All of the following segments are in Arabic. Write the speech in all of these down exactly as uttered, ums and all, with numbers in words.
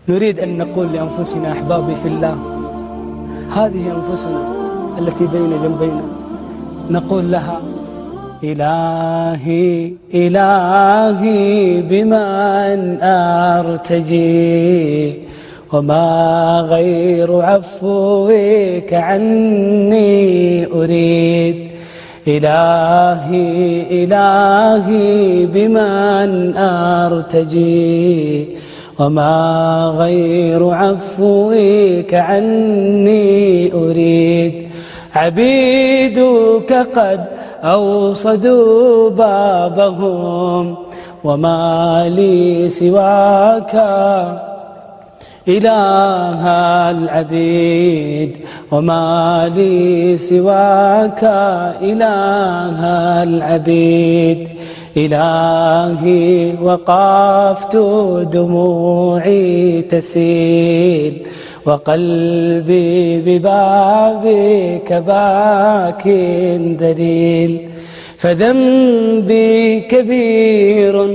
نريد أن نقول لأنفسنا أحبابي في الله، هذه أنفسنا التي بين جنبينا، نقول لها إلهي إلهي بمن أرتجي، وما غير عفوك عني أريد. إلهي إلهي بمن أرتجي، وما غير عفوك عني أريد. عبيدك قد أوصدوا بابهم، وما لي سواك إله العبيد، وما لي سواك إله العبيد. إلهي وقفت دموعي تسيل، وقلبي ببابك باك دليل. فذنبي كبير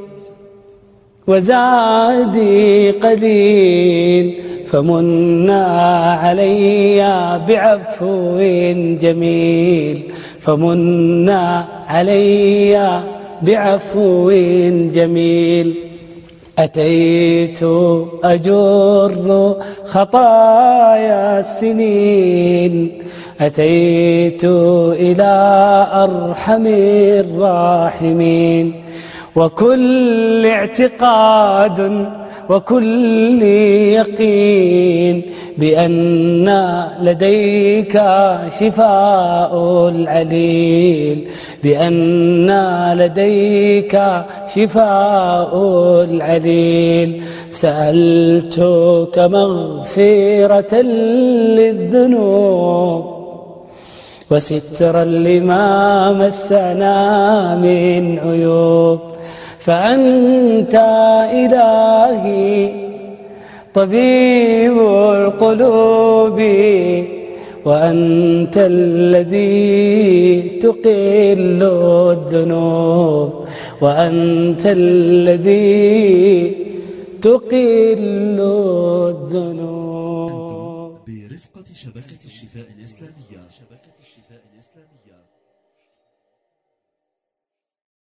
وزادي قليل، فمنا علي بعفو جميل، فمنا علي بعفو جميل. أتيت أجر خطايا السنين، أتيت إلى أرحم الراحمين، وكل اعتقاد وكل يقين بأن لديك شفاء العليل، بأن لديك شفاء العليل. سألتك مغفرة للذنوب، وسترا لما مسنا من عيوب. فأنت إلهي طبيب القلوب، وأنت الذي تقل الذنوب، وأنت الذي تقل الذنوب. برفقة شبكة الشفاء الإسلامية. شبكة الشفاء الإسلامية.